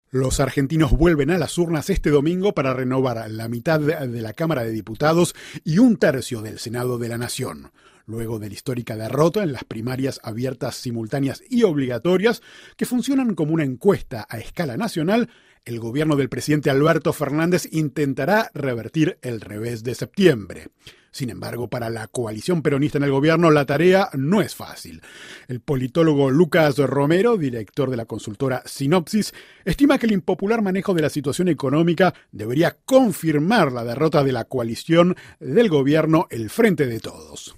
Los argentinos vuelven a las urnas este domingo para renovar la mitad de la Cámara de Diputados y un tercio del Senado de la Nación. Luego de la histórica derrota en las primarias abiertas, simultáneas y obligatorias, que funcionan como una encuesta a escala nacional, el gobierno del presidente Alberto Fernández intentará revertir el revés de septiembre. Sin embargo, para la coalición peronista en el gobierno, la tarea no es fácil. El politólogo Lucas Romero, director de la consultora Sinopsis, estima que el impopular manejo de la situación económica debería confirmar la derrota de la coalición del gobierno, el Frente de Todos.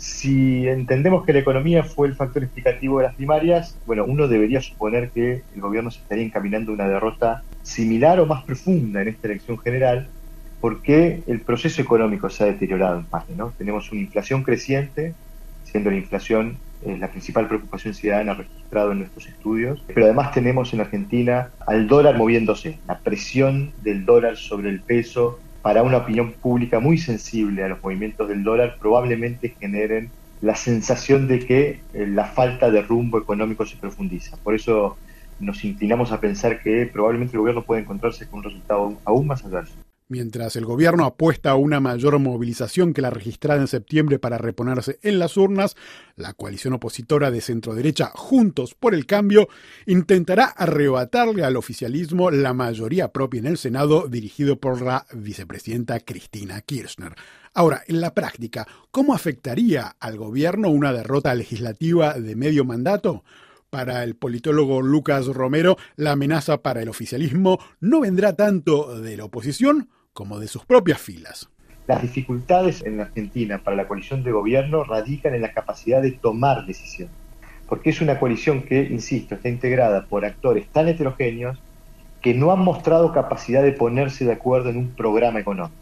Si entendemos que la economía fue el factor explicativo de las primarias, bueno, uno debería suponer que el gobierno se estaría encaminando a una derrota similar o más profunda en esta elección general, porque el proceso económico se ha deteriorado en parte, ¿no? Tenemos una inflación creciente, siendo la inflación la principal preocupación ciudadana registrada en nuestros estudios, pero además tenemos en Argentina al dólar moviéndose, la presión del dólar sobre el peso para una opinión pública muy sensible a los movimientos del dólar probablemente generen la sensación de que la falta de rumbo económico se profundiza. Por eso nos inclinamos a pensar que probablemente el gobierno puede encontrarse con un resultado aún más adverso. Mientras el gobierno apuesta a una mayor movilización que la registrada en septiembre para reponerse en las urnas, la coalición opositora de centro-derecha Juntos por el Cambio intentará arrebatarle al oficialismo la mayoría propia en el Senado, dirigido por la vicepresidenta Cristina Kirchner. Ahora, en la práctica, ¿cómo afectaría al gobierno una derrota legislativa de medio mandato? Para el politólogo Lucas Romero, la amenaza para el oficialismo no vendrá tanto de la oposición como de sus propias filas. Las dificultades en la Argentina para la coalición de gobierno radican en la capacidad de tomar decisiones, porque es una coalición que, insisto, está integrada por actores tan heterogéneos que no han mostrado capacidad de ponerse de acuerdo en un programa económico.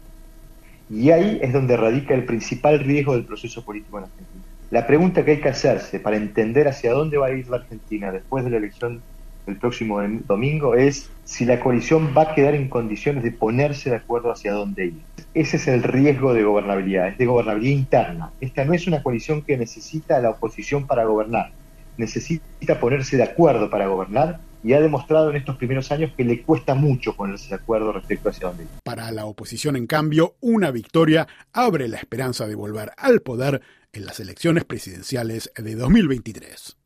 Y ahí es donde radica el principal riesgo del proceso político en Argentina. La pregunta que hay que hacerse para entender hacia dónde va a ir la Argentina después de la elección del próximo domingo es si la coalición va a quedar en condiciones de ponerse de acuerdo hacia dónde ir. Ese es el riesgo de gobernabilidad, es de gobernabilidad interna. Esta no es una coalición que necesita a la oposición para gobernar, necesita ponerse de acuerdo para gobernar y ha demostrado en estos primeros años que le cuesta mucho ponerse de acuerdo respecto hacia dónde ir. Para la oposición, en cambio, una victoria abre la esperanza de volver al poder en las elecciones presidenciales de 2023.